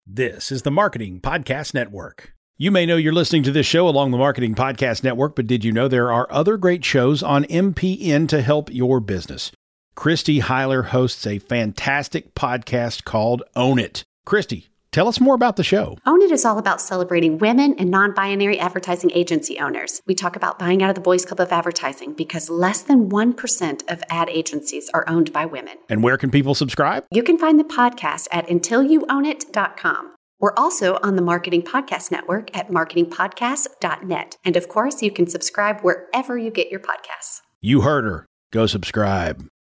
This is the Marketing Podcast Network. You may know you're listening to this show along the Marketing Podcast Network, but did you know there are other great shows on MPN to help your business? Christy Heiler hosts a fantastic podcast called Own It. Christy, tell us more about the show. Own It is all about celebrating women and non-binary advertising agency owners. We talk about buying out of the Boys Club of Advertising because less than 1% of ad agencies are owned by women. And where can people subscribe? You can find the podcast at untilyouownit.com. We're also on the Marketing Podcast Network at marketingpodcast.net. And of course, you can subscribe wherever you get your podcasts. You heard her. Go subscribe.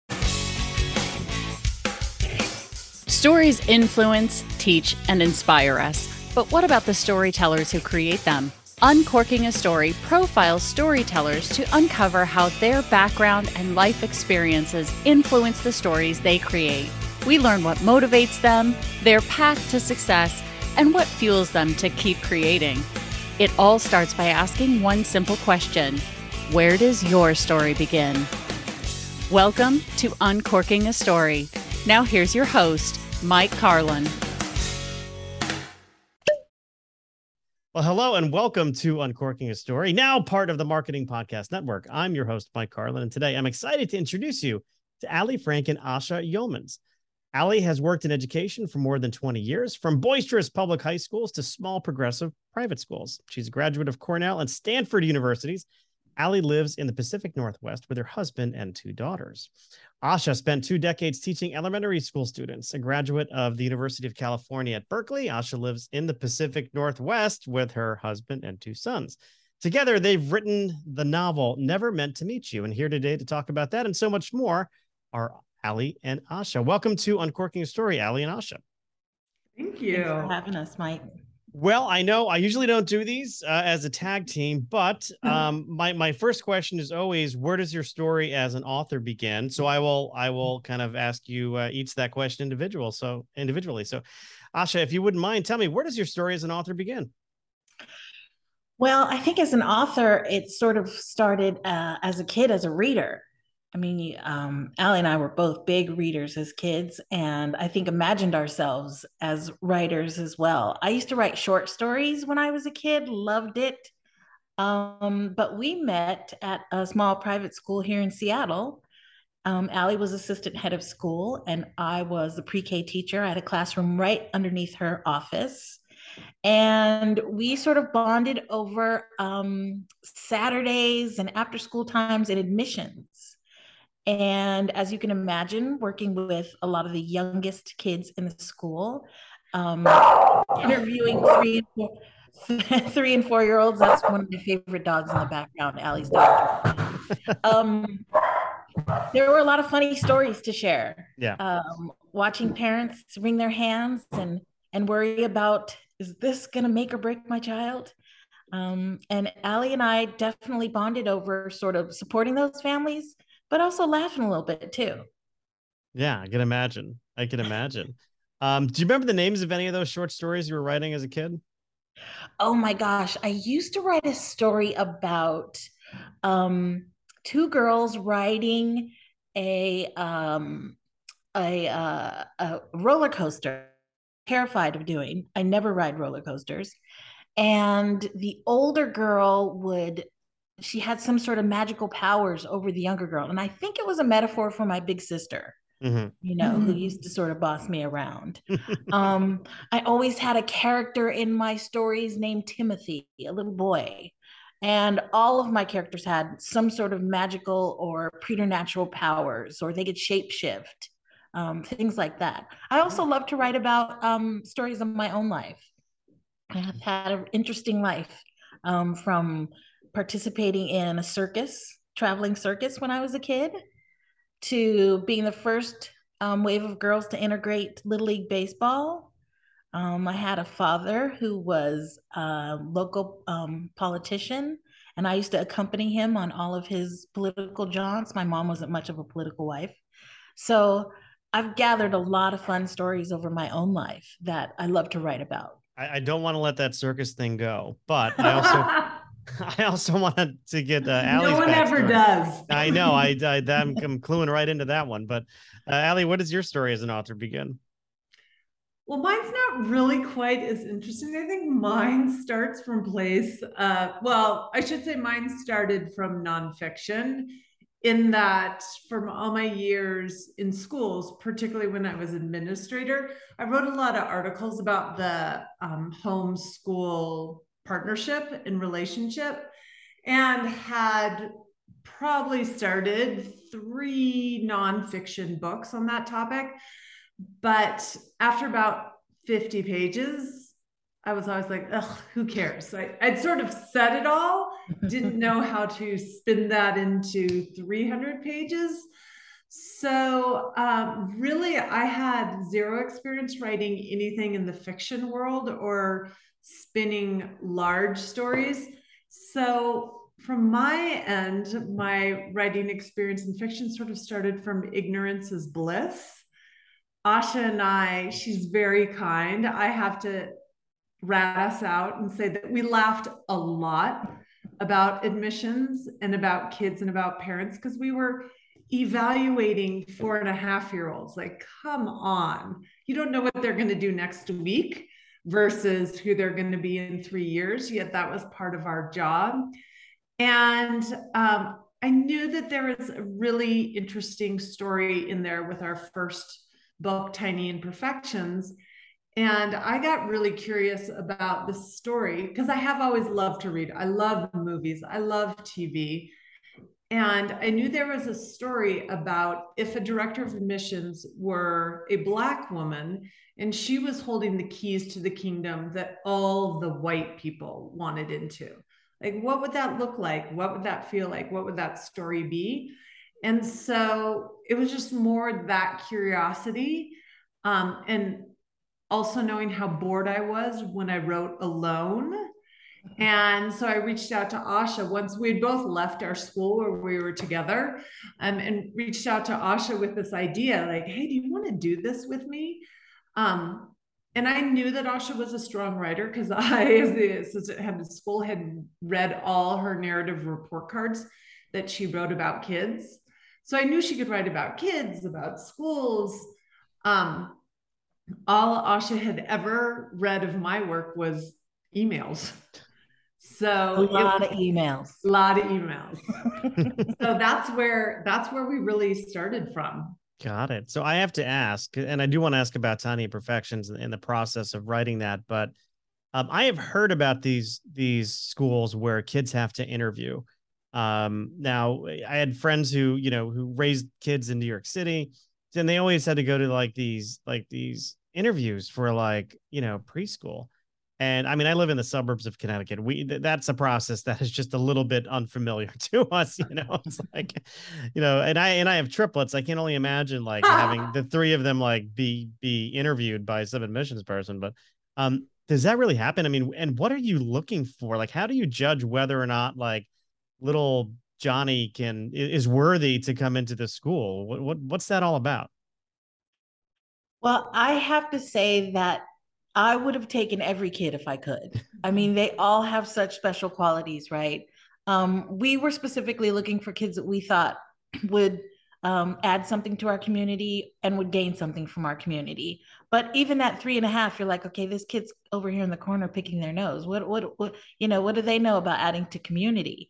Stories influence, teach, and inspire us. But what about the storytellers who create them? Uncorking a Story profiles storytellers to uncover how their background and life experiences influence the stories they create. We learn what motivates them, their path to success, and what fuels them to keep creating. It all starts by asking one simple question: where does your story begin? Welcome to Uncorking a Story. Now here's your host, Mike Carlin. Well, hello and welcome to Uncorking a Story, now part of the Marketing Podcast Network. I'm your host, Mike Carlin, and today I'm excited to introduce you to Ali Frank and Asha Yeomans. Ali has worked in education for more than 20 years, from boisterous public high schools to small progressive private schools. She's a graduate of Cornell and Stanford universities. Ali lives in the Pacific Northwest with her husband and two daughters. Asha spent 2 decades teaching elementary school students. A graduate of the University of California at Berkeley, Asha lives in the Pacific Northwest with her husband and 2 sons. Together, they've written the novel Never Meant to Meet You. And here today to talk about that and so much more are Ali and Asha. Welcome to Uncorking a Story, Ali and Asha. Thank you. Thanks for having us, Mike. Well, I know I usually don't do these as a tag team, but my first question is always, where does your story as an author begin? So I will kind of ask you each that question individually. So Asha, if you wouldn't mind, tell me, where does your story as an author begin? Well, I think as an author, it sort of started as a kid, as a reader. I mean, Ali and I were both big readers as kids, and I think imagined ourselves as writers as well. I used to write short stories when I was a kid, loved it. But we met at a small private school here in Seattle. Ali was assistant head of school, and I was the pre-K teacher. I had a classroom right underneath her office. And we sort of bonded over Saturdays and after school times and admissions. And as you can imagine, working with a lot of the youngest kids in the school, interviewing 3 and 4-year-olds, that's one of my favorite dogs in the background, Ali's dog. There were a lot of funny stories to share. Yeah. Watching parents wring their hands and worry about, is this going to make or break my child? And Ali and I definitely bonded over sort of supporting those families, but also laughing a little bit too. Yeah, I can imagine. Do you remember the names of any of those short stories you were writing as a kid? Oh my gosh. I used to write a story about 2 girls riding a roller coaster. Terrified of doing. I never ride roller coasters. And the older girl she had some sort of magical powers over the younger girl. And I think it was a metaphor for my big sister, who used to sort of boss me around. I always had a character in my stories named Timothy, a little boy. And all of my characters had some sort of magical or preternatural powers, or they could shapeshift, things like that. I also love to write about stories of my own life. I have had an interesting life, from participating in a traveling circus when I was a kid, to being the first wave of girls to integrate Little League Baseball. I had a father who was a local politician, and I used to accompany him on all of his political jaunts. My mom wasn't much of a political wife. So I've gathered a lot of fun stories over my own life that I love to write about. I don't want to let that circus thing go, but I also wanted to get Ali's no one backstory. ever does. I know. I'm cluing right into that one. But Ali, what does your story as an author begin? Well, mine's not really quite as interesting. I think mine starts from well, I should say mine started from nonfiction, in that from all my years in schools, particularly when I was administrator, I wrote a lot of articles about the homeschool partnership and relationship, and had probably started 3 nonfiction books on that topic. But after about 50 pages, I was always like, ugh, who cares? I'd sort of said it all, didn't know how to spin that into 300 pages. So really, I had zero experience writing anything in the fiction world or spinning large stories. So from my end, my writing experience in fiction sort of started from ignorance is bliss. Asha and I, she's very kind. I have to rat us out and say that we laughed a lot about admissions and about kids and about parents, because we were evaluating 4.5-year-olds. Like, come on. You don't know what they're going to do next week versus who they're going to be in 3 years. Yet that was part of our job. And I knew that there was a really interesting story in there with our first book, Tiny Imperfections. And I got really curious about the story because I have always loved to read. I love movies. I love TV. And I knew there was a story about if a director of admissions were a Black woman and she was holding the keys to the kingdom that all the white people wanted into. Like, what would that look like? What would that feel like? What would that story be? And so it was just more that curiosity, and also knowing how bored I was when I wrote alone. And so I reached out to Asha once we'd both left our school where we were together, and reached out to Asha with this idea, like, hey, do you want to do this with me? And I knew that Asha was a strong writer because I, as the assistant head of school, had read all her narrative report cards that she wrote about kids. So I knew she could write about kids, about schools. All Asha had ever read of my work was emails. So a lot of emails. So that's where we really started from. Got it. So I have to ask, and I do want to ask about Tiny Imperfections in the process of writing that, but I have heard about these schools where kids have to interview. Now I had friends who raised kids in New York City, and they always had to go to these interviews for preschool. And I mean, I live in the suburbs of Connecticut. That's a process that is just a little bit unfamiliar to us. It's like, and I have triplets. I can only imagine having the 3 of them be interviewed by some admissions person. But does that really happen? I mean, and what are you looking for? How do you judge whether or not little Johnny is worthy to come into the school? What's that all about? Well, I have to say that I would have taken every kid if I could. I mean, they all have such special qualities, right? We were specifically looking for kids that we thought would add something to our community and would gain something from our community. But even at 3.5, you're like, okay, this kid's over here in the corner picking their nose. What do they know about adding to community?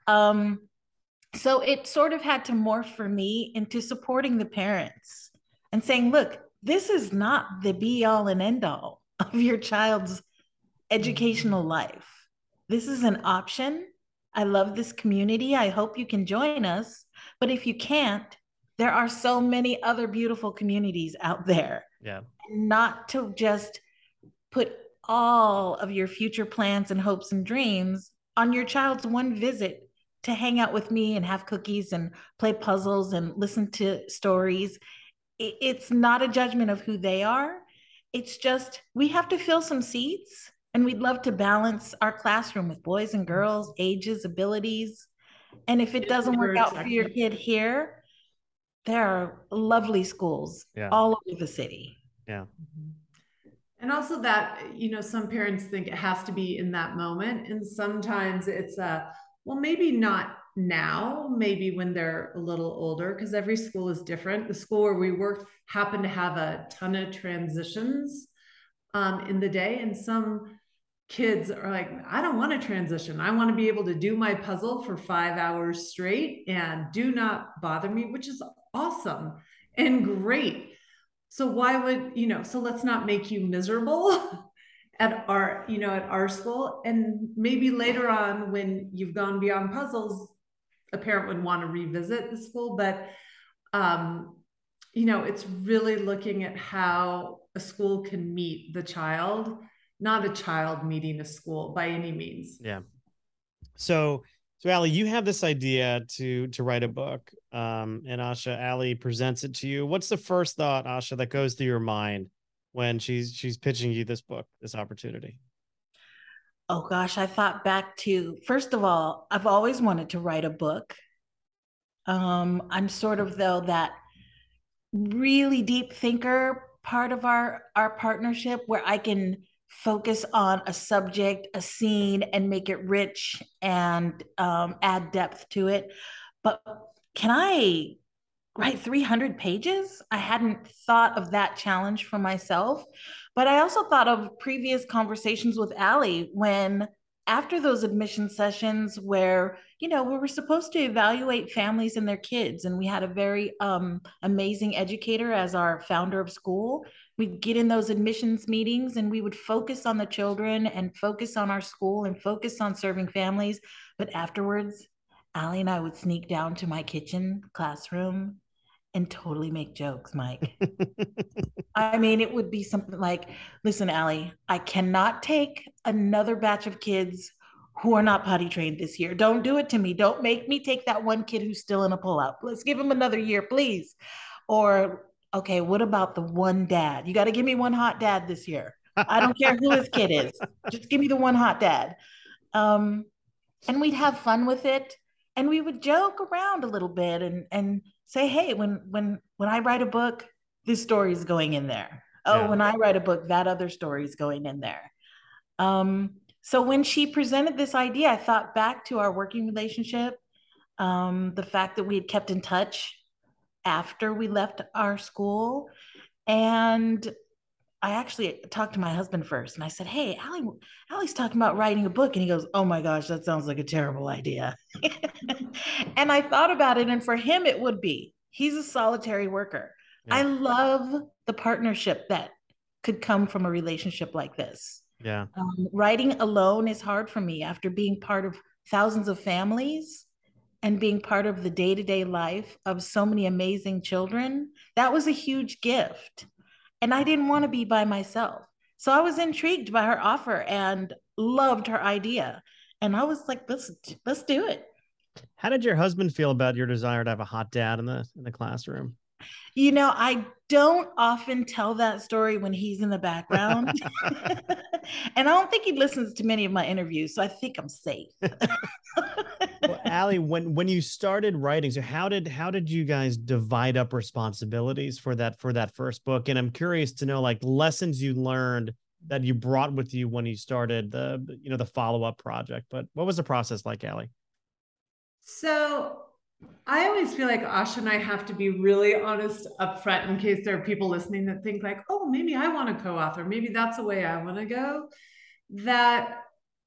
So it sort of had to morph for me into supporting the parents and saying, look, this is not the be all and end all of your child's educational life. This is an option. I love this community. I hope you can join us. But if you can't, there are so many other beautiful communities out there. Yeah. Not to just put all of your future plans and hopes and dreams on your child's one visit to hang out with me and have cookies and play puzzles and listen to stories. It's not a judgment of who they are. It's just, we have to fill some seats, and we'd love to balance our classroom with boys and girls, ages, abilities. And if it doesn't work out for your kid here, there are lovely schools all over the city. Yeah. And also that, some parents think it has to be in that moment. And sometimes it's well, maybe not now, maybe when they're a little older, because every school is different. The school where we worked happened to have a ton of transitions. in the day. And some kids are like, I don't want to transition. I want to be able to do my puzzle for 5 hours straight and do not bother me, which is awesome and great. So why would, so let's not make you miserable at our school. And maybe later on, when you've gone beyond puzzles, a parent would want to revisit the school. But it's really looking at how a school can meet the child, not a child meeting a school by any means. Yeah. So Allie, you have this idea to write a book, and Asha, Allie presents it to you. What's the first thought, Asha, that goes through your mind when she's pitching you this book, this opportunity? Oh gosh, I thought back to, first of all, I've always wanted to write a book. I'm sort of, though, that really deep thinker part of our partnership, where I can focus on a subject, a scene, and make it rich and add depth to it. But can I write 300 pages? I hadn't thought of that challenge for myself. But I also thought of previous conversations with Allie when, after those admission sessions where, we were supposed to evaluate families and their kids, and we had a very amazing educator as our founder of school. We'd get in those admissions meetings and we would focus on the children and focus on our school and focus on serving families. But afterwards, Allie and I would sneak down to my kitchen classroom and totally make jokes, Mike. I mean, it would be something like, listen, Allie, I cannot take another batch of kids who are not potty trained this year. Don't do it to me. Don't make me take that one kid who's still in a pullout. Let's give him another year, please. Or, okay, what about the one dad? You got to give me one hot dad this year. I don't care who his kid is. Just give me the one hot dad. And we'd have fun with it. And we would joke around a little bit and say, hey, when I write a book, this story is going in there. Oh, yeah. When I write a book, that other story is going in there. So when she presented this idea, I thought back to our working relationship, the fact that we had kept in touch after we left our school. And I actually talked to my husband first and I said, hey, Allie's talking about writing a book. And he goes, oh my gosh, that sounds like a terrible idea. And I thought about it. And for him, it would be, he's a solitary worker. Yeah. I love the partnership that could come from a relationship like this. Yeah. Writing alone is hard for me after being part of thousands of families and being part of the day-to-day life of so many amazing children. That was a huge gift. And I didn't want to be by myself. So I was intrigued by her offer and loved her idea. And I was like, let's do it. How did your husband feel about your desire to have a hot dad in the classroom? I don't often tell that story when he's in the background. And I don't think he listens to many of my interviews, so I think I'm safe. Well, Allie, when you started writing, so how did you guys divide up responsibilities for that first book? And I'm curious to know, like, lessons you learned that you brought with you when you started the follow-up project. But what was the process like, Allie? So I always feel like Asha and I have to be really honest up front in case there are people listening that think like, oh, maybe I want to co-author. Maybe that's the way I want to go. That,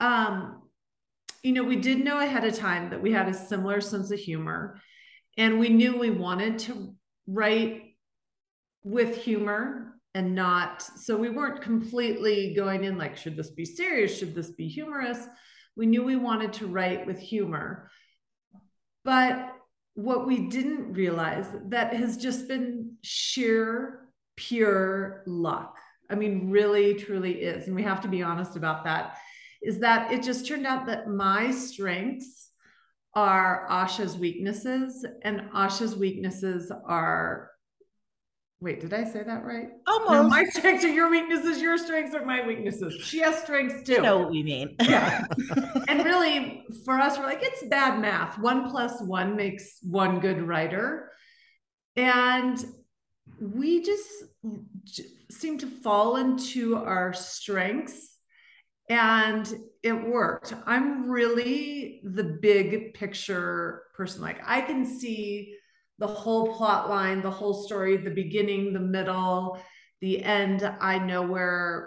we did know ahead of time that we had a similar sense of humor, and we knew we wanted to write with humor and not, so we weren't completely going in like, should this be serious? Should this be humorous? We knew we wanted to write with humor. But what we didn't realize, that has just been sheer, pure luck. I mean, really, truly is. And we have to be honest about that, is that it just turned out that my strengths are Asha's weaknesses, and Asha's weaknesses are, wait, did I say that right? Almost. No, my strengths are your weaknesses, your strengths are my weaknesses. She has strengths too. You know what we mean. Yeah. And really, for us, we're like, it's bad math. 1 + 1 makes one good writer. And we just seem to fall into our strengths, and it worked. I'm really the big picture person. Like, I can see the whole plot line, the whole story, the beginning, the middle, the end. I know where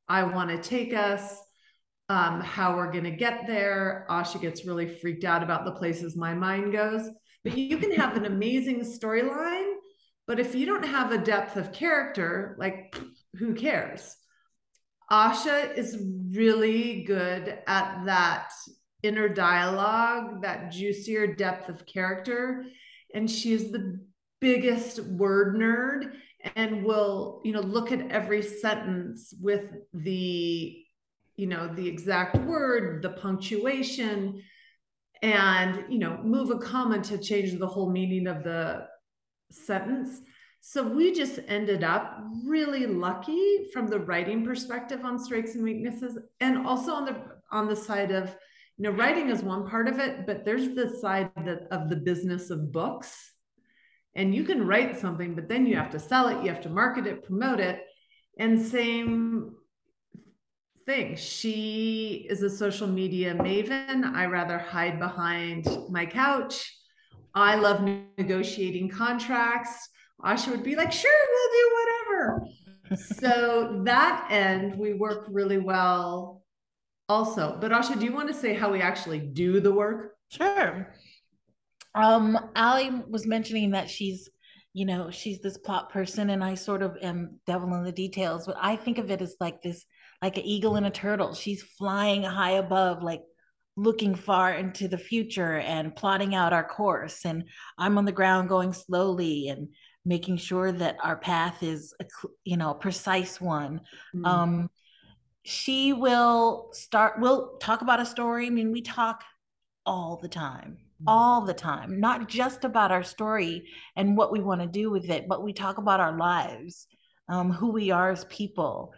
I want to take us, how we're going to get there. Asha gets really freaked out about the places my mind goes. But you can have an amazing storyline, but if you don't have a depth of character, like, who cares? Asha is really good at that inner dialogue, that juicier depth of character. And she is the biggest word nerd and will, look at every sentence with the exact word, the punctuation, and, move a comma to change the whole meaning of the sentence. So we just ended up really lucky from the writing perspective on strengths and weaknesses, and also on the side of, writing is one part of it, but there's the side of the business of books. And you can write something, but then you have to sell it, you have to market it, promote it. And same thing. She is a social media maven. I rather hide behind my couch. I love negotiating contracts. Asha would be like, sure, we'll do whatever. So that end, we work really well also. But Asha, do you want to say how we actually do the work? Sure. Ali was mentioning that she's this plot person, and I sort of am devil in the details, but I think of it as like an eagle and a turtle. She's flying high above, like looking far into the future and plotting out our course. And I'm on the ground going slowly and making sure that our path is a precise one. Mm. We'll talk about a story. I mean, we talk all the time, not just about our story and what we want to do with it, but we talk about our lives, who we are as people.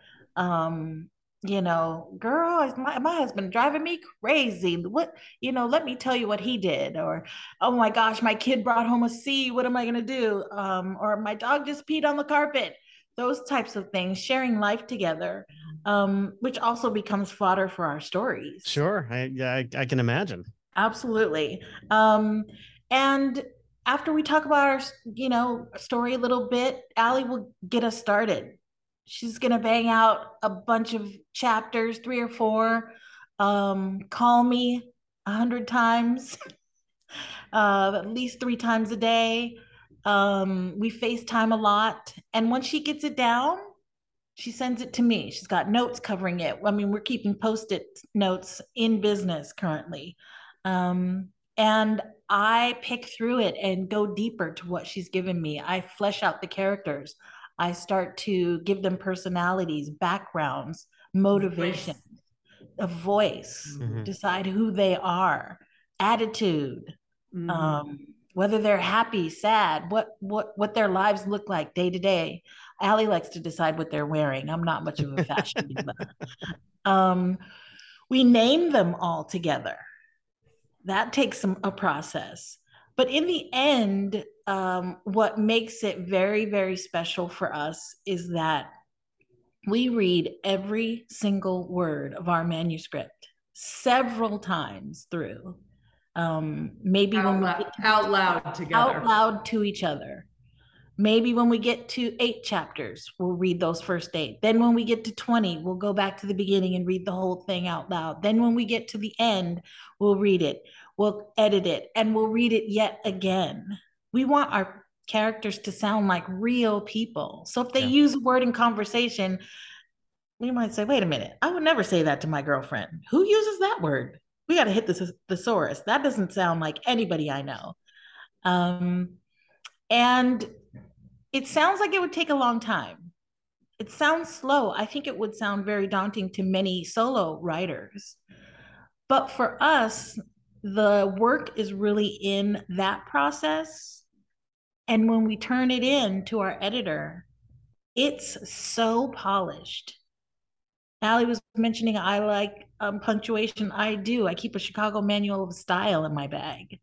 Girl, my husband driving me crazy. Let me tell you what he did. Or, oh my gosh, my kid brought home a C. What am I going to do? Or my dog just peed on the carpet. Those types of things, sharing life together, which also becomes fodder for our stories. Sure. I can imagine. Absolutely. And after we talk about our, story a little bit, Ali will get us started. She's going to bang out a bunch of chapters, 3 or 4, call me 100 times, at least 3 times a day. We FaceTime a lot. And once she gets it down, she sends it to me. She's got notes covering it. I mean, we're keeping Post-it notes in business currently. And I pick through it and go deeper to what she's given me. I flesh out the characters. I start to give them personalities, backgrounds, motivation, a voice, decide who they are, attitude, whether they're happy, sad, what their lives look like day to day. Ali likes to decide what they're wearing. I'm not much of a fashion diva. We name them all together. That takes a process. But in the end, what makes it very, very special for us is that we read every single word of our manuscript several times through. Maybe out loud together. Out loud to each other. Maybe when we get to 8 chapters, we'll read those first 8. Then when we get to 20, we'll go back to the beginning and read the whole thing out loud. Then when we get to the end, we'll read it, we'll edit it, and we'll read it yet again. We want our characters to sound like real people. So if they use a word in conversation, we might say, wait a minute, I would never say that to my girlfriend. Who uses that word? We got to hit the thesaurus. That doesn't sound like anybody I know. And it sounds like it would take a long time. It sounds slow. I think it would sound very daunting to many solo writers. But for us, the work is really in that process. And when we turn it in to our editor, it's so polished. Ali was mentioning I like punctuation. I do. I keep a Chicago Manual of Style in my bag.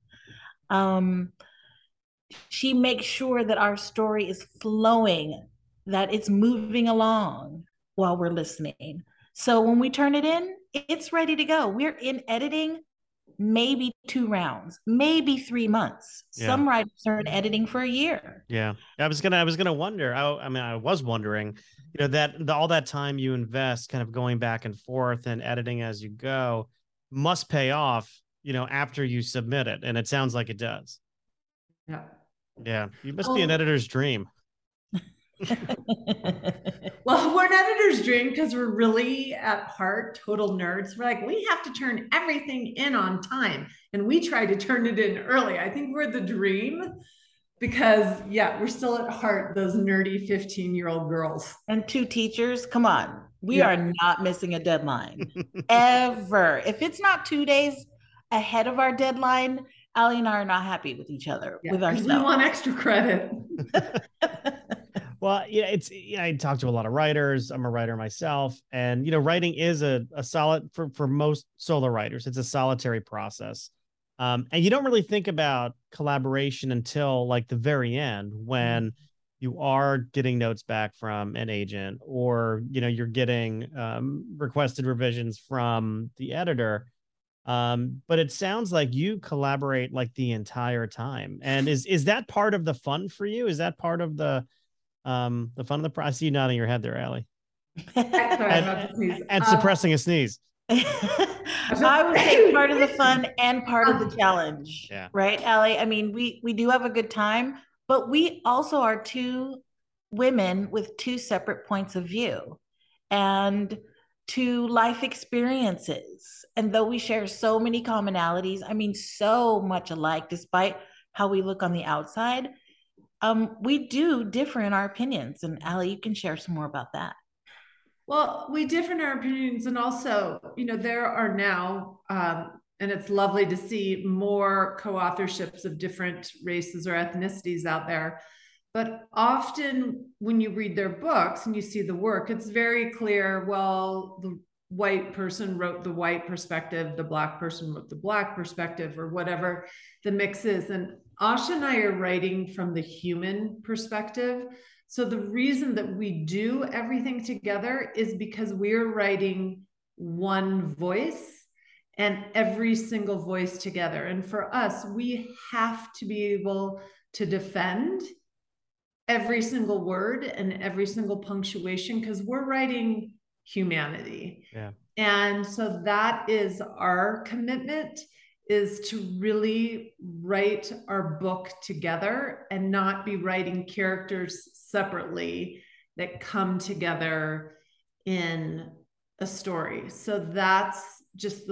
She makes sure that our story is flowing, that it's moving along while we're listening. So when we turn it in, it's ready to go. We're in editing maybe 2 rounds, maybe 3 months. Yeah. Some writers are in editing for a year. Yeah. I was gonna wonder. I was wondering, all that time you invest kind of going back and forth and editing as you go must pay off, after you submit it. And it sounds like it does. Yeah. Yeah. You must be an editor's dream. Well, we're an editor's dream because we're really at heart total nerds. We're like, we have to turn everything in on time, and we try to turn it in early. I think we're the dream because, we're still at heart those nerdy 15-year-old girls. And 2 teachers, come on. We are not missing a deadline ever. If it's not 2 days ahead of our deadline, Allie and I are not happy with each other, with ourselves. We want extra credit. Well, I talk to a lot of writers. I'm a writer myself, and writing is a solid for most solo writers. It's a solitary process, and you don't really think about collaboration until like the very end when you are getting notes back from an agent, or you're getting requested revisions from the editor. But it sounds like you collaborate like the entire time. And is that part of the fun for you? Is that part of the fun of the process? I see you nodding your head there, Allie. And suppressing a sneeze. I would say part of the fun and part of the challenge. Yeah. Right, Allie? I mean, we do have a good time, but we also are 2 women with 2 separate points of view and 2 life experiences. And though we share so many commonalities, I mean, so much alike, despite how we look on the outside, we do differ in our opinions. And Allie, you can share some more about that. Well, we differ in our opinions, and also, there are now, and it's lovely to see more co-authorships of different races or ethnicities out there. But often when you read their books and you see the work, it's very clear, well, the white person wrote the white perspective, the Black person wrote the Black perspective, or whatever the mix is. And Asha and I are writing from the human perspective. So the reason that we do everything together is because we're writing one voice and every single voice together. And for us, we have to be able to defend every single word and every single punctuation because we're writing humanity. Yeah. And so that is our commitment, is to really write our book together and not be writing characters separately that come together in a story. So that's just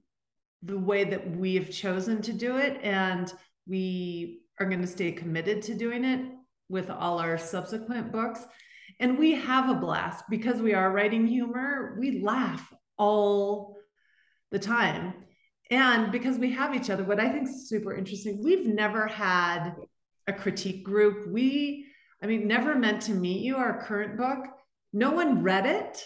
the way that we have chosen to do it. And we are going to stay committed to doing it with all our subsequent books. And we have a blast because we are writing humor. We laugh all the time. And because we have each other, what I think is super interesting, we've never had a critique group. Never Meant to Meet You, our current book, no one read it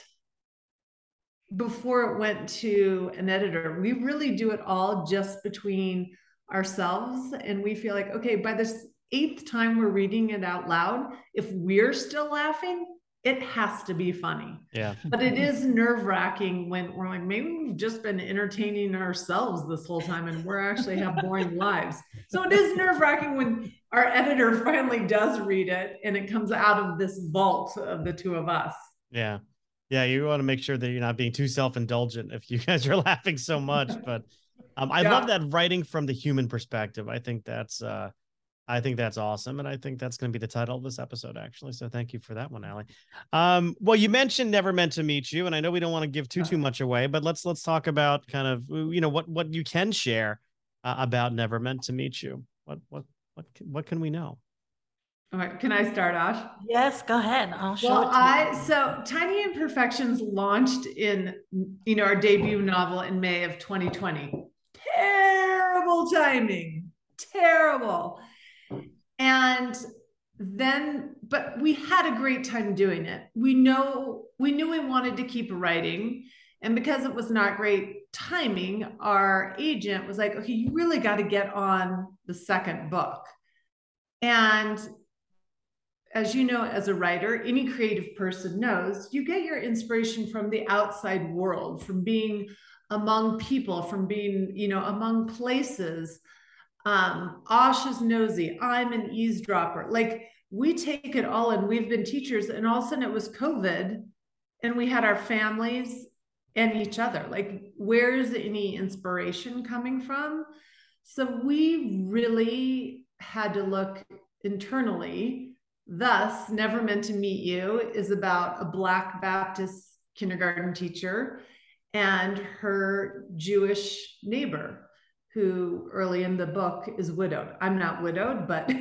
before it went to an editor. We really do it all just between ourselves. And we feel like, okay, by this 8th time we're reading it out loud, if we're still laughing, it has to be funny. Yeah. But it is nerve-wracking when we're like, maybe we've just been entertaining ourselves this whole time and we're actually have boring lives. So it is nerve-wracking when our editor finally does read it and it comes out of this vault of the 2 of us. Yeah. Yeah. You want to make sure that you're not being too self-indulgent if you guys are laughing so much. But I love that writing from the human perspective. I think that's awesome. And I think that's going to be the title of this episode, actually. So thank you for that one, Allie. Well, you mentioned Never Meant to Meet You, and I know we don't want to give too much away, but let's talk about kind of, what you can share about Never Meant to Meet You. What can we know? All right. Can I start, Ash? Yes, go ahead. I'll show it to you. So Tiny Imperfections launched in, our debut novel in May of 2020. Terrible timing. Terrible. And then, but we had a great time doing it. We knew we wanted to keep writing. And because it was not great timing, our agent was like, okay, you really got to get on the second book. And as you know, as a writer, any creative person knows, you get your inspiration from the outside world, from being among people, from being, among places. Osh is nosy. I'm an eavesdropper. Like, we take it all, and we've been teachers, and all of a sudden it was COVID, and we had our families and each other. Like, where's any inspiration coming from? So we really had to look internally. Thus, Never Meant to Meet You is about a Black Baptist kindergarten teacher and her Jewish neighbor, who early in the book is widowed. I'm not widowed, but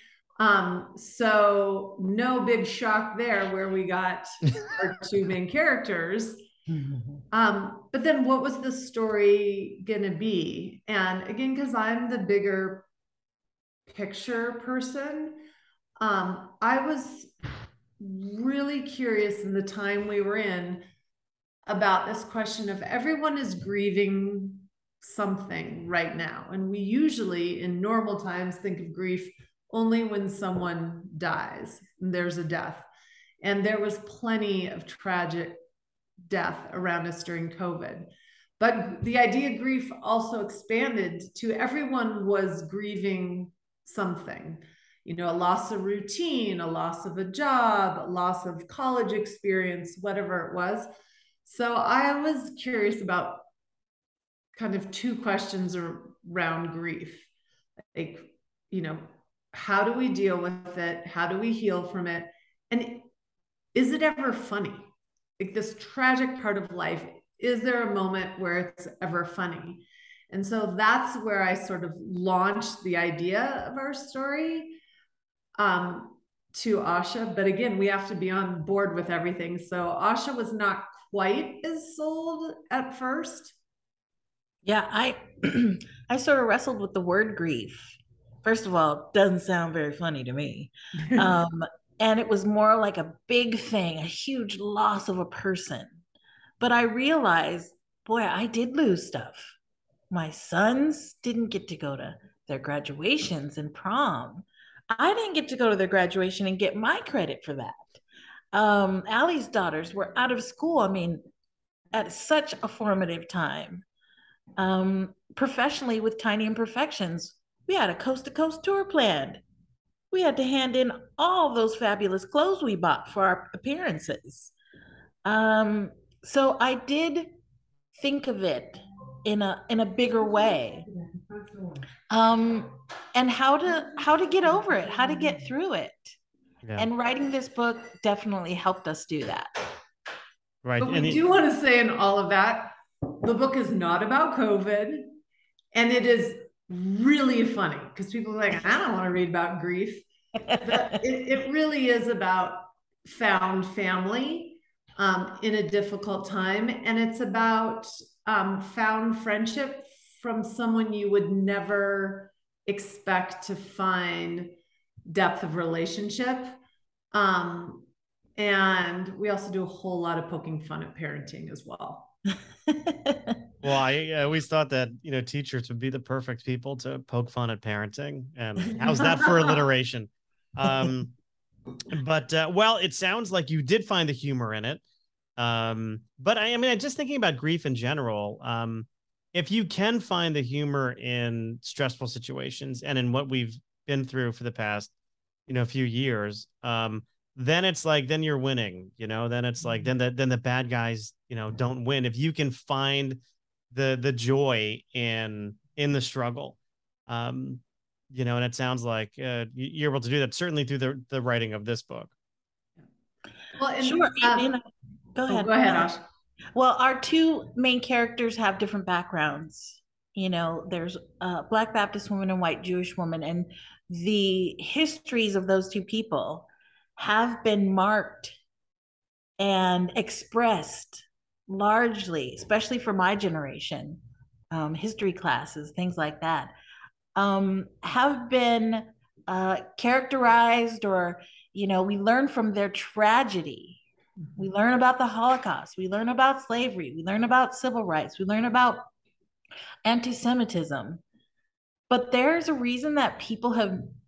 so no big shock there where we got our two main characters. But then what was the story gonna be? And again, because I'm the bigger picture person, I was really curious in the time we were in about this question of everyone is grieving something right now. And we usually in normal times think of grief only when someone dies and there's a death. And there was plenty of tragic death around us during COVID. But the idea of grief also expanded to everyone was grieving something, a loss of routine, a loss of a job, a loss of college experience, whatever it was. So I was curious about kind of two questions around grief. Like, how do we deal with it? How do we heal from it? And is it ever funny? Like, this tragic part of life, is there a moment where it's ever funny? And so that's where I sort of launched the idea of our story to Asha. But again, we have to be on board with everything. So Asha was not quite as sold at first. Yeah, I sort of wrestled with the word grief. First of all, doesn't sound very funny to me. And it was more like a big thing, a huge loss of a person. But I realized, boy, I did lose stuff. My sons didn't get to go to their graduations and prom. I didn't get to go to their graduation and get my credit for that. Allie's daughters were out of school. I mean, at such a formative time. Professionally with Tiny Imperfections, we had a coast-to-coast tour planned. We had to hand in all those fabulous clothes we bought for our appearances. So I did think of it in a bigger way. And how to get over it, how to get through it. Yeah. And writing this book definitely helped us do that. Right. But we do want to say in all of that, the book is not about COVID, and it is really funny because people are like, I don't want to read about grief. But it really is about found family in a difficult time. And it's about found friendship from someone you would never expect to find depth of relationship. And we also do a whole lot of poking fun at parenting as well. Well, I always thought that, teachers would be the perfect people to poke fun at parenting. And how's that for alliteration? But it sounds like you did find the humor in it. But I'm just thinking about grief in general. If you can find the humor in stressful situations and in what we've been through for the past, few years, then it's like, then you're winning, then it's like, then the bad guys, don't win. If you can find the joy in the struggle, and it sounds like you're able to do that, certainly through the writing of this book. Well, and, sure. Go ahead. Go ahead, Ash. Well, our two main characters have different backgrounds. There's a Black Baptist woman and white Jewish woman, and the histories of those two people have been marked and expressed largely, especially for my generation, history classes, things like that, have been characterized, or, we learn from their tragedy. We learn about the Holocaust. We learn about slavery. We learn about civil rights. We learn about anti-Semitism. But there's a reason that people have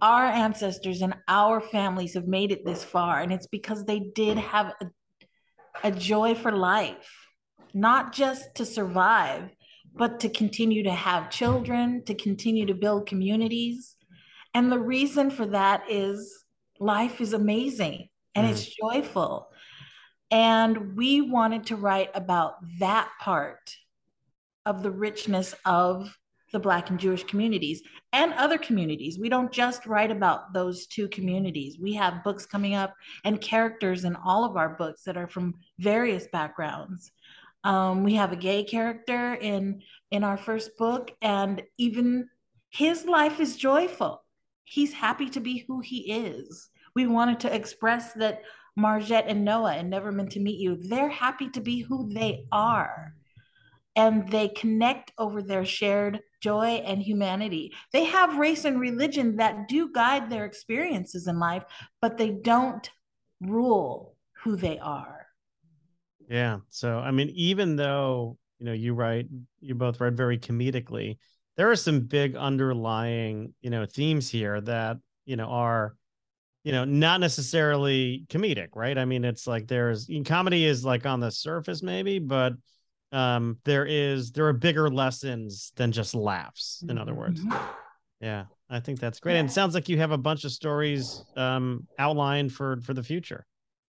our ancestors and our families have made it this far, and it's because they did have a joy for life, not just to survive, but to continue to have children, to continue to build communities. And the reason for that is life is amazing and it's joyful. And we wanted to write about that part of the richness of the Black and Jewish communities and other communities. We don't just write about those two communities. We have books coming up and characters in all of our books that are from various backgrounds. We have a gay character in our first book, and even his life is joyful. He's happy to be who he is. We wanted to express that Marjette and Noah and Never Meant to Meet You, they're happy to be who they are. And they connect over their shared joy and humanity. They have race and religion that do guide their experiences in life, but they don't rule who they are. Yeah. So, I mean, even though, you both write very comedically, there are some big underlying, themes here that, are, not necessarily comedic, right? I mean, it's like comedy is like on the surface maybe, but there are bigger lessons than just laughs, in other words. Yeah, I think that's great. And it sounds like you have a bunch of stories outlined for the future.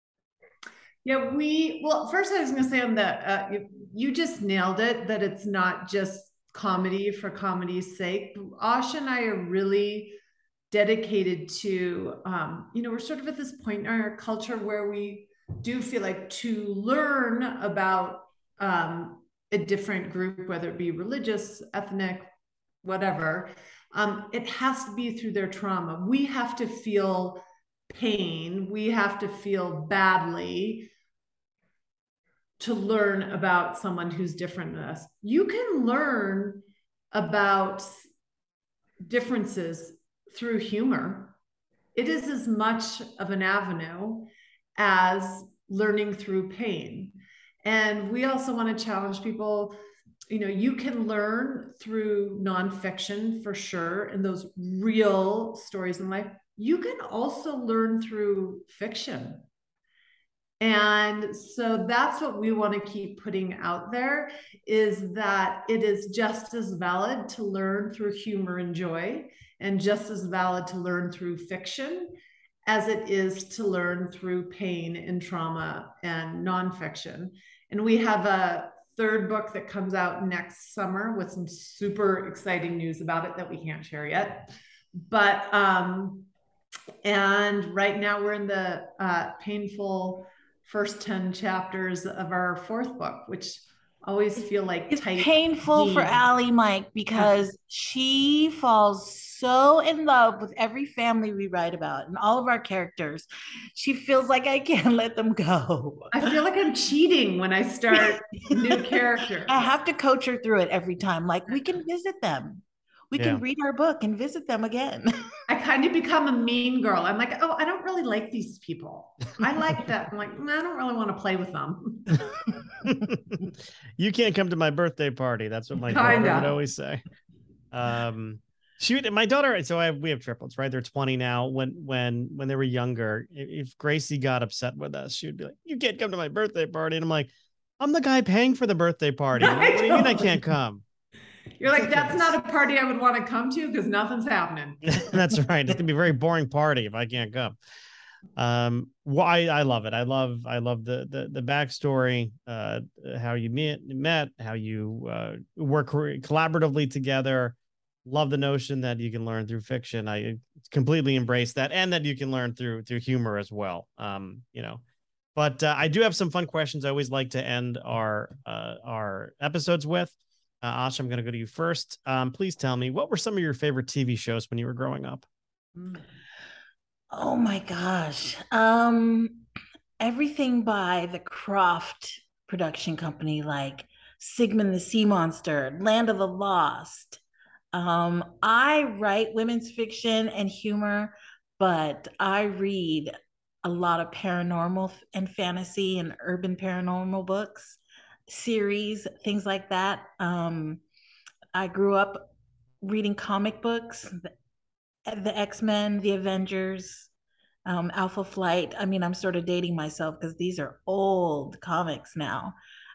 Yeah, first I was going to say on that, you just nailed it, that it's not just comedy for comedy's sake. Asha and I are really dedicated to, we're sort of at this point in our culture where we do feel like to learn about a different group, whether it be religious, ethnic, whatever, it has to be through their trauma. We have to feel pain. We have to feel badly to learn about someone who's different than us. You can learn about differences through humor. It is as much of an avenue as learning through pain. And we also want to challenge people, you can learn through nonfiction for sure, and those real stories in life. You can also learn through fiction. And so that's what we want to keep putting out there, is that it is just as valid to learn through humor and joy, and just as valid to learn through fiction as it is to learn through pain and trauma and nonfiction. And we have a third book that comes out next summer with some super exciting news about it that we can't share yet. But, and right now we're in the painful first 10 chapters of our fourth book, which always feel like it's painful for Allie, Mike, because she falls so in love with every family we write about and all of our characters. She feels like I can't let them go. I feel like I'm cheating when I start new characters. I have to coach her through it every time. Like, we can visit them. We can read our book and visit them again. I kind of become a mean girl. I'm like, oh, I don't really like these people. I like that. I'm like, I don't really want to play with them. You can't come to my birthday party. That's what my daughter would always say. My daughter. So we have triplets, right? They're 20 now. When they were younger, if Gracie got upset with us, she would be like, "You can't come to my birthday party," and I'm like, "I'm the guy paying for the birthday party. What do you mean I can't come?" You're like, that's not a party I would want to come to because nothing's happening. That's right. It's gonna be a very boring party if I can't come. I love it. I love the backstory, how you met, how you work collaboratively together. Love the notion that you can learn through fiction. I completely embrace that, and that you can learn through humor as well. But I do have some fun questions I always like to end our episodes with. Asha, I'm going to go to you first. Please tell me, what were some of your favorite TV shows when you were growing up? Oh my gosh. Everything by the Croft production company, like Sigmund the Sea Monster, Land of the Lost. I write women's fiction and humor, but I read a lot of paranormal and fantasy and urban paranormal books, series, things like that. I grew up reading comic books, the X-Men, the Avengers, Alpha Flight. I mean, I'm sort of dating myself because these are old comics now.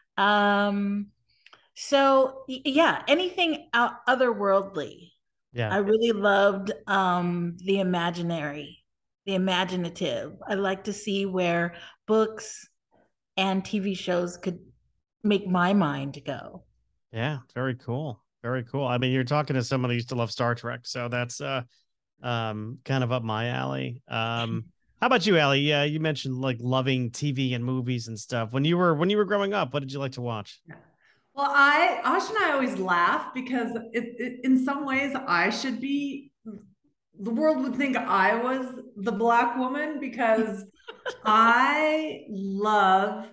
So yeah, anything otherworldly. Yeah. I really loved the imaginary, the imaginative. I like to see where books and TV shows could make my mind go. Yeah, very cool. Very cool. I mean, you're talking to someone who used to love Star Trek, so that's kind of up my alley. How about you, Allie? Yeah, you mentioned like loving TV and movies and stuff. When you were growing up, what did you like to watch? Well, Ash and I always laugh because in some ways I should be, the world would think I was the Black woman because I love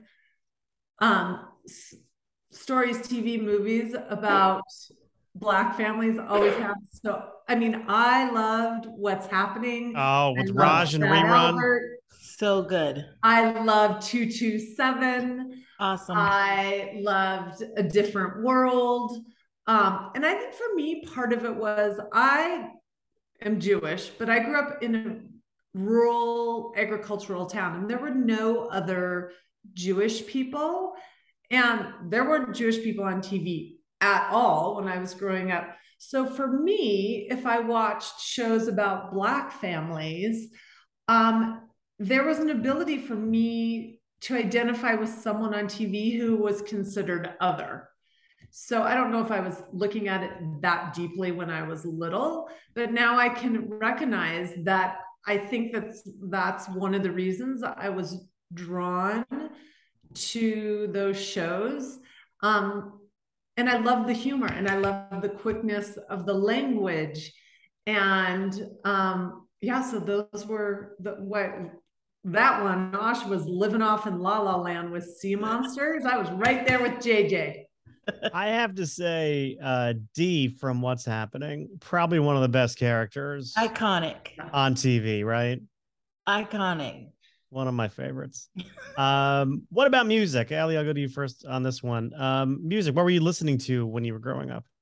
stories, TV, movies about Black families. Always have. So, I mean, I loved What's Happening. Oh, I with loved Raj and Fat Rerun. Albert. So good. I loved 227. Awesome. I loved A Different World. And I think for me, part of it was I am Jewish, but I grew up in a rural agricultural town, and there were no other Jewish people. And there weren't Jewish people on TV at all when I was growing up. So for me, if I watched shows about Black families, there was an ability for me to identify with someone on TV who was considered other. So I don't know if I was looking at it that deeply when I was little, but now I can recognize that. I think that's one of the reasons I was drawn to those shows. And I love the humor, and I love the quickness of the language. And yeah, so those were that one. Osh was living off in La La Land with sea monsters. I was right there with JJ. I have to say, Dee from What's Happening, probably one of the best characters Iconic. on TV, right? Iconic. One of my favorites. What about music? Allie, I'll go to you first on this one. Music, what were you listening to when you were growing up?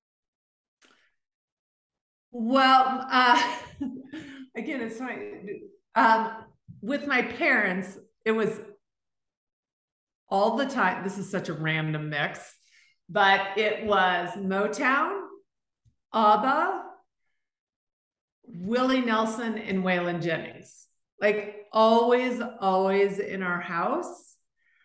Well, again, it's funny. With my parents, it was all the time. This is such a random mix, but it was Motown, ABBA, Willie Nelson, and Waylon Jennings. Like always in our house.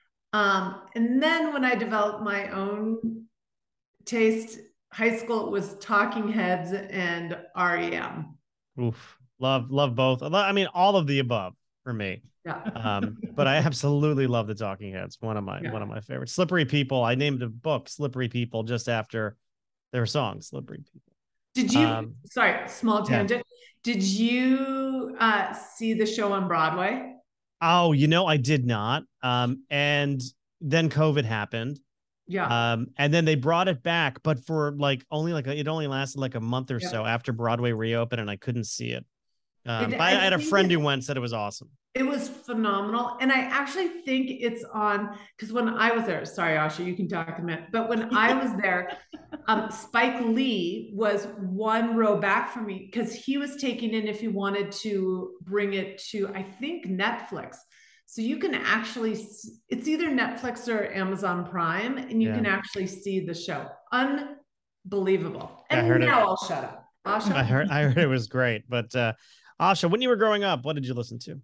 And then when I developed my own taste, high school, it was Talking Heads and REM. Oof. Love both. I mean, all of the above for me. Yeah. But I absolutely love the Talking Heads. One of my favorites. Slippery People. I named a book Slippery People just after their song, Slippery People. Did you, sorry, small tangent. Yeah. Did you see the show on Broadway? Oh, I did not. And then COVID happened. Yeah. And then they brought it back, but for it only lasted like a month or so after Broadway reopened, and I couldn't see it. But I had a friend who went, said it was awesome. It was phenomenal. And I actually think it's on, because when I was there, sorry, Asha, you can talk in a minute, but when I was there, Spike Lee was one row back from me because he was taking in if he wanted to bring it to, I think, Netflix. So you can actually, it's either Netflix or Amazon Prime, and you can actually see the show. Unbelievable. And now I'll shut up. Asha? I heard it was great. But Asha, when you were growing up, what did you listen to?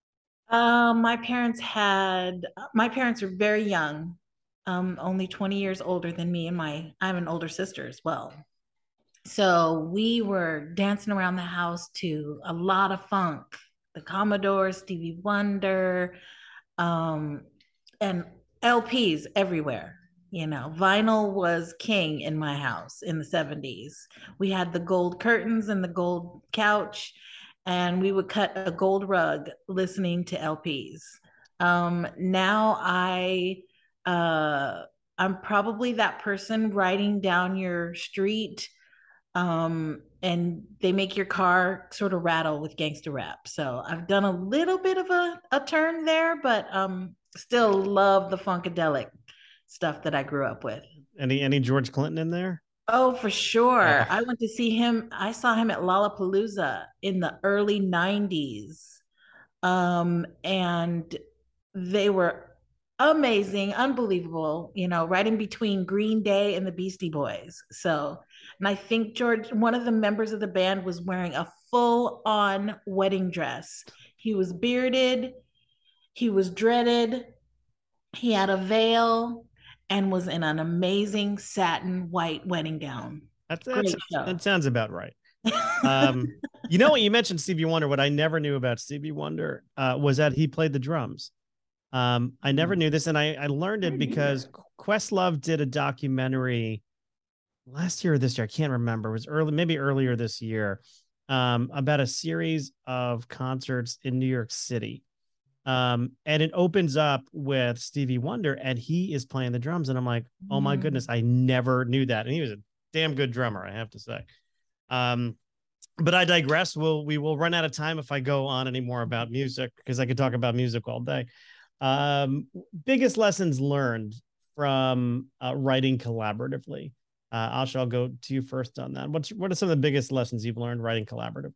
My parents were very young, only 20 years older than me, and I have an older sister as well. So we were dancing around the house to a lot of funk, the Commodores, Stevie Wonder, and LPs everywhere. Vinyl was king in my house in the 70s. We had the gold curtains and the gold couch, and we would cut a gold rug listening to LPs. Now I'm probably that person riding down your street, and they make your car sort of rattle with gangster rap. So I've done a little bit of a turn there, but still love the funkadelic stuff that I grew up with. Any George Clinton in there? Oh, for sure. I went to see him. I saw him at Lollapalooza in the early 90s. And they were amazing, unbelievable, right in between Green Day and the Beastie Boys. So, and I think George, one of the members of the band was wearing a full-on wedding dress. He was bearded, he was dreaded, he had a veil, and was in an amazing satin white wedding gown. Great show. That sounds about right. What you mentioned Stevie Wonder. What I never knew about Stevie Wonder was that he played the drums. I never knew this, and I learned it because Questlove did a documentary last year or this year. I can't remember. It was maybe earlier this year, about a series of concerts in New York City. And it opens up with Stevie Wonder, and he is playing the drums, and I'm like, oh my goodness, I never knew that. And he was a damn good drummer, I have to say. But I digress. We will run out of time if I go on any more about music, because I could talk about music all day. Biggest lessons learned from writing collaboratively. Asha, I'll go to you first on that. What are some of the biggest lessons you've learned writing collaborative?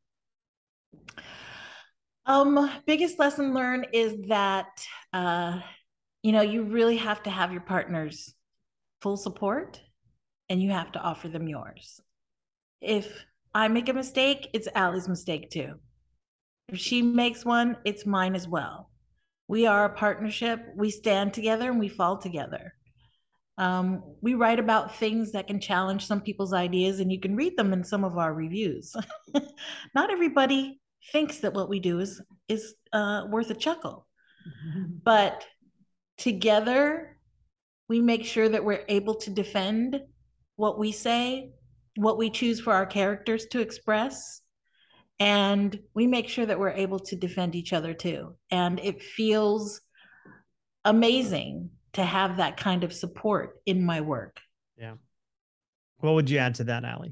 Biggest lesson learned is that you really have to have your partner's full support, and you have to offer them yours. If I make a mistake, it's Allie's mistake too. If she makes one, it's mine as well. We are a partnership. We stand together and we fall together. We write about things that can challenge some people's ideas, and you can read them in some of our reviews. Not everybody thinks that what we do is worth a chuckle. But together, we make sure that we're able to defend what we say, what we choose for our characters to express, and we make sure that we're able to defend each other too. And it feels amazing to have that kind of support in my work. Yeah. What would you add to that, Allie?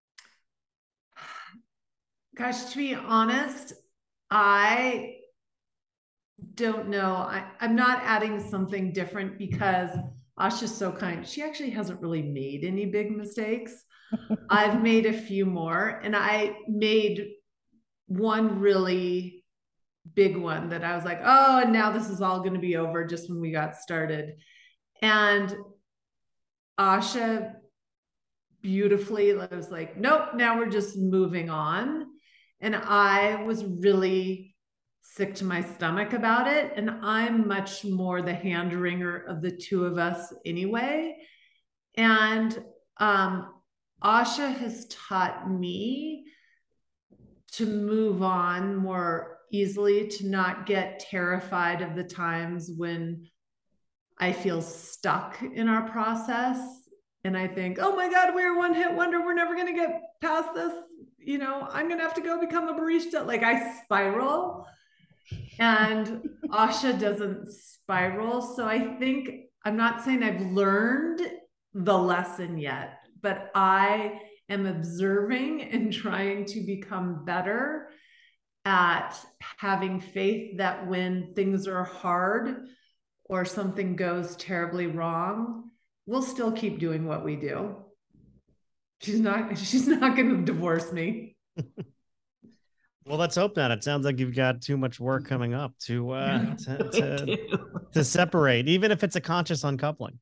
Gosh, to be honest, I don't know. I'm not adding something different because Asha's so kind. She actually hasn't really made any big mistakes. I've made a few more, and I made one really big one that I was like, oh, and now this is all going to be over just when we got started. And Asha beautifully was like, nope, now we're just moving on. And I was really sick to my stomach about it. And I'm much more the hand wringer of the two of us anyway. And Asha has taught me to move on more easily, to not get terrified of the times when I feel stuck in our process. And I think, oh my God, we're one hit wonder. We're never going to get past this. I'm going to have to go become a barista. Like, I spiral, and Asha doesn't spiral. So I think, I'm not saying I've learned the lesson yet, but I am observing and trying to become better at having faith that when things are hard or something goes terribly wrong, we'll still keep doing what we do. She's not going to divorce me. Well, let's hope not. It sounds like you've got too much work coming up to separate, even if it's a conscious uncoupling.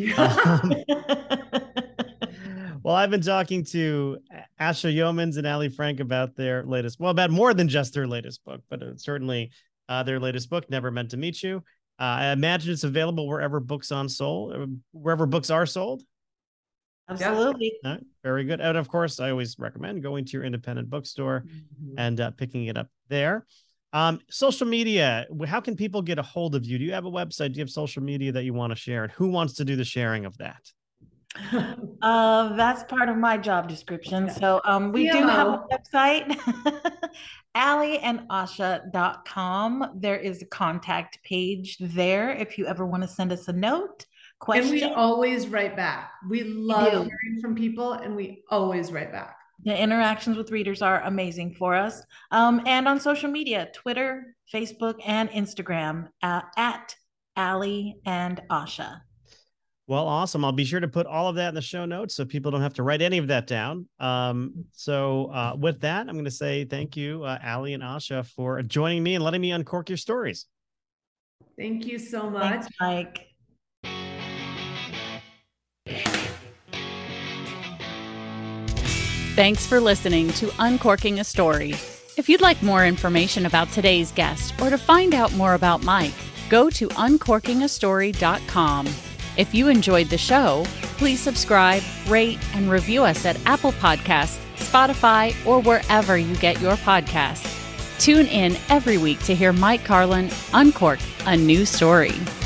Well, I've been talking to Asha Yeomans and Allie Frank about their latest, about more than just their latest book, but certainly their latest book, Never Meant to Meet You. I imagine it's available wherever books are sold. Absolutely. Yeah. Very good. And of course, I always recommend going to your independent bookstore and picking it up there. Social media. How can people get a hold of you? Do you have a website? Do you have social media that you want to share? And who wants to do the sharing of that? That's part of my job description. So we do have a website, allieandasha.com. There is a contact page there if you ever want to send us a note. Question. And we always write back. We love hearing from people, and we always write back. The interactions with readers are amazing for us. And on social media, Twitter, Facebook, and Instagram at Allie and Asha. Well, awesome. I'll be sure to put all of that in the show notes so people don't have to write any of that down. So with that, I'm going to say thank you, Ali and Asha, for joining me and letting me uncork your stories. Thank you so much. Thanks, Mike. Thanks for listening to Uncorking a Story. If you'd like more information about today's guest or to find out more about Mike, go to uncorkingastory.com. If you enjoyed the show, please subscribe, rate, and review us at Apple Podcasts, Spotify, or wherever you get your podcasts. Tune in every week to hear Mike Carlin uncork a new story.